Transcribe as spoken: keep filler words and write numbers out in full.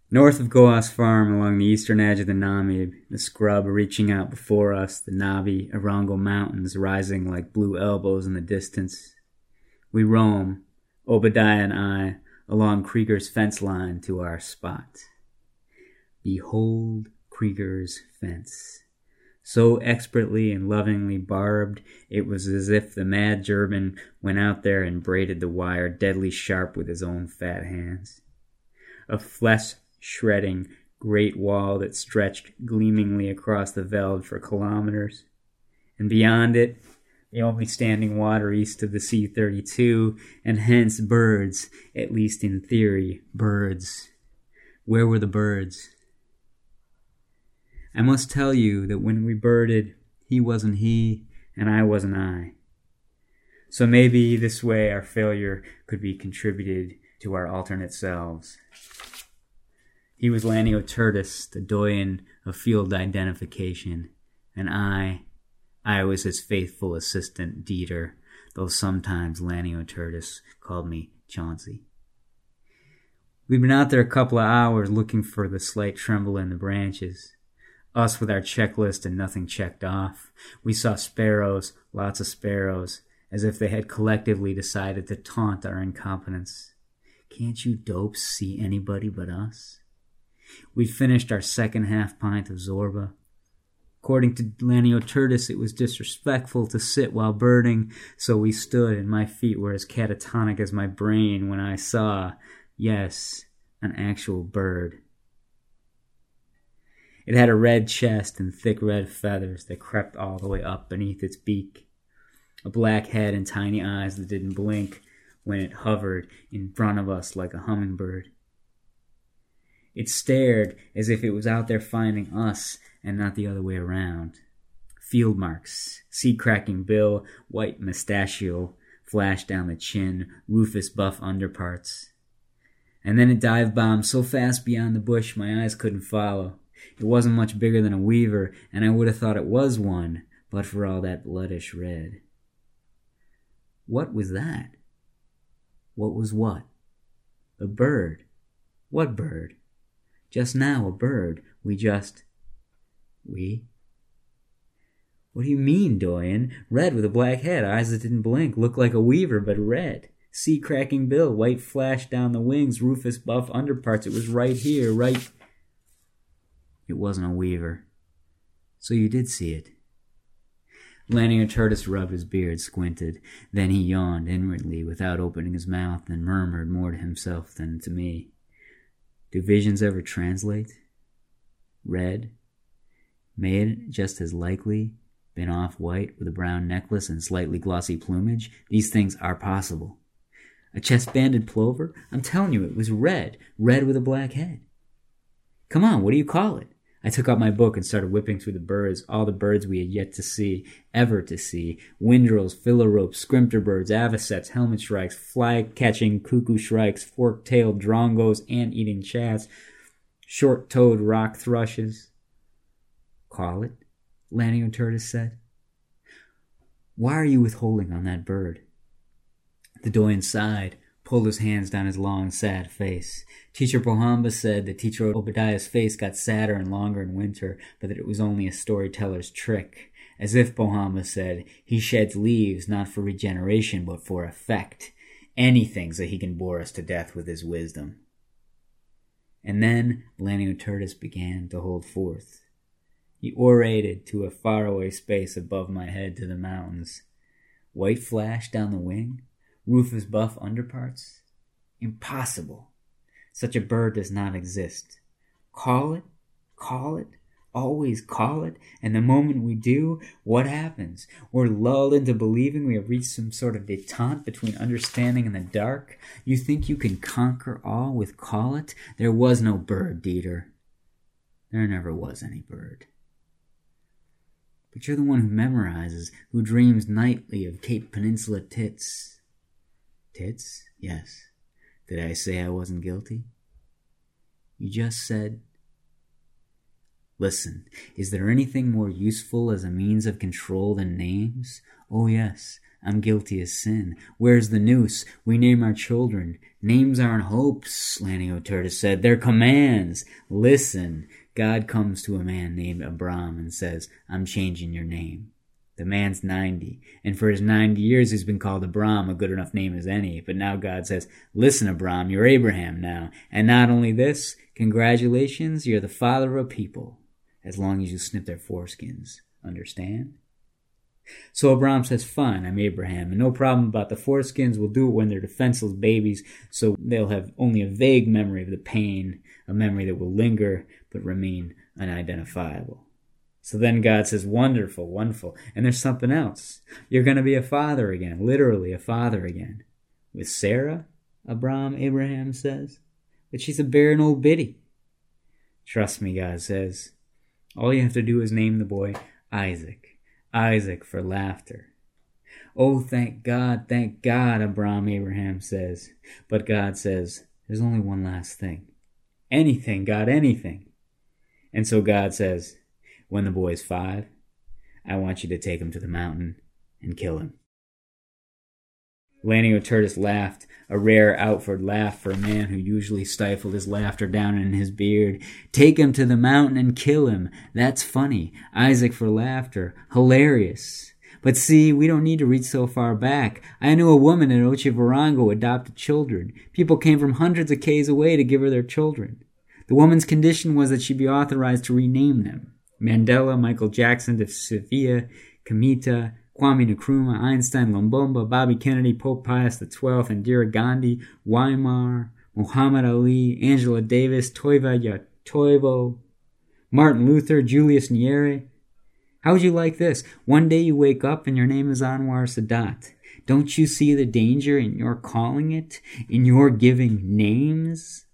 North of Goas Farm, along the eastern edge of the Namib, the scrub reaching out before us, the Navi Arango Mountains rising like blue elbows in the distance. We roam, Obadiah and I, along Krieger's fence line to our spot. Behold Krieger's fence. So expertly and lovingly barbed, it was as if the mad German went out there and braided the wire deadly sharp with his own fat hands. A flesh-shredding great wall that stretched gleamingly across the veld for kilometers. And beyond it, the only standing water east of the C thirty-two, and hence birds, at least in theory, birds. Where were the birds? I must tell you that when we birded, he wasn't he, and I wasn't I. So maybe this way our failure could be contributed to our alternate selves. He was Laniotertus, the doyen of field identification, and I, I was his faithful assistant, Dieter, though sometimes Laniotertus called me Chauncey. We'd been out there a couple of hours looking for the slight tremble in the branches. Us with our checklist and nothing checked off. We saw sparrows, lots of sparrows, as if they had collectively decided to taunt our incompetence. Can't you dopes see anybody but us? We'd finished our second half pint of Zorba. According to Laniotertus, it was disrespectful to sit while birding, so we stood, and my feet were as catatonic as my brain when I saw, yes, an actual bird. It had a red chest and thick red feathers that crept all the way up beneath its beak, a black head and tiny eyes that didn't blink when it hovered in front of us like a hummingbird. It stared as if it was out there finding us and not the other way around. Field marks, seed-cracking bill, white mustachio flashed down the chin, rufous buff underparts. And then it dive-bombed so fast beyond the bush my eyes couldn't follow. It wasn't much bigger than a weaver, and I would have thought it was one, but for all that bloodish red. What was that? What was what? A bird. What bird? Just now, a bird. We just... We? What do you mean, doyen? Red with a black head, eyes that didn't blink, looked like a weaver, but red. Sea-cracking bill, white flash down the wings, rufous buff underparts. It was right here, right... It wasn't a weaver. So you did see it. Laniotertus rubbed his beard, squinted. Then he yawned inwardly without opening his mouth and murmured more to himself than to me. Do visions ever translate? Red? May it just as likely been off-white with a brown necklace and slightly glossy plumage? These things are possible. A chest-banded plover? I'm telling you, it was red. Red with a black head. Come on, what do you call it? I took out my book and started whipping through the birds, all the birds we had yet to see, ever to see. Windrills, philauropes, scrimpterbirds, avocets, helmet shrikes, fly-catching cuckoo shrikes, fork-tailed drongos, ant-eating chats, short-toed rock thrushes. Call it, Laniotertus said. Why are you withholding on that bird? The doyen sighed, pulled his hands down his long, sad face. Teacher Pohamba said that Teacher Obadiah's face got sadder and longer in winter, but that it was only a storyteller's trick. As if, Pohamba said, he sheds leaves not for regeneration, but for effect. Anything so he can bore us to death with his wisdom. And then Laniotertus began to hold forth. He orated to a faraway space above my head to the mountains. White flash down the wing? Rufous buff underparts? Impossible. Such a bird does not exist. Call it, call it, always call it, and the moment we do, what happens? We're lulled into believing we have reached some sort of detente between understanding and the dark. You think you can conquer all with call it? There was no bird, Dieter. There never was any bird. But you're the one who memorizes, who dreams nightly of Cape Peninsula tits. Tits? Yes. Did I say I wasn't guilty? You just said... Listen, is there anything more useful as a means of control than names? Oh yes, I'm guilty as sin. Where's the noose? We name our children. Names aren't hopes, Laniotertus said. They're commands. Listen. God comes to a man named Abram and says, I'm changing your name. The man's ninety, and for his ninety years he's been called Abram, a good enough name as any. But now God says, listen, Abram, you're Abraham now. And not only this, congratulations, you're the father of a people, as long as you snip their foreskins. Understand? So Abram says, fine, I'm Abraham, and no problem about the foreskins. We'll do it when they're defenseless babies, so they'll have only a vague memory of the pain, a memory that will linger but remain unidentifiable. So then God says, wonderful, wonderful. And there's something else. You're going to be a father again, literally a father again. With Sarah, Abram, Abraham says. But she's a barren old biddy. Trust me, God says. All you have to do is name the boy Isaac. Isaac for laughter. Oh, thank God, thank God, Abram, Abraham says. But God says, there's only one last thing. Anything, God, anything. And so God says, when the boy's five, I want you to take him to the mountain and kill him. Laniotertus laughed, a rare outward laugh for a man who usually stifled his laughter down in his beard. Take him to the mountain and kill him. That's funny. Isaac for laughter. Hilarious. But see, we don't need to reach so far back. I knew a woman in Ochivarongo who adopted children. People came from hundreds of k's away to give her their children. The woman's condition was that she be authorized to rename them. Mandela, Michael Jackson, De Sevilla, Kamita, Kwame Nkrumah, Einstein, Lumbumba, Bobby Kennedy, Pope Pius the twelfth, Indira Gandhi, Weimar, Muhammad Ali, Angela Davis, Toiva Yatoivo, Martin Luther, Julius Nyerere. How would you like this? One day you wake up and your name is Anwar Sadat. Don't you see the danger in your calling it, in your giving names?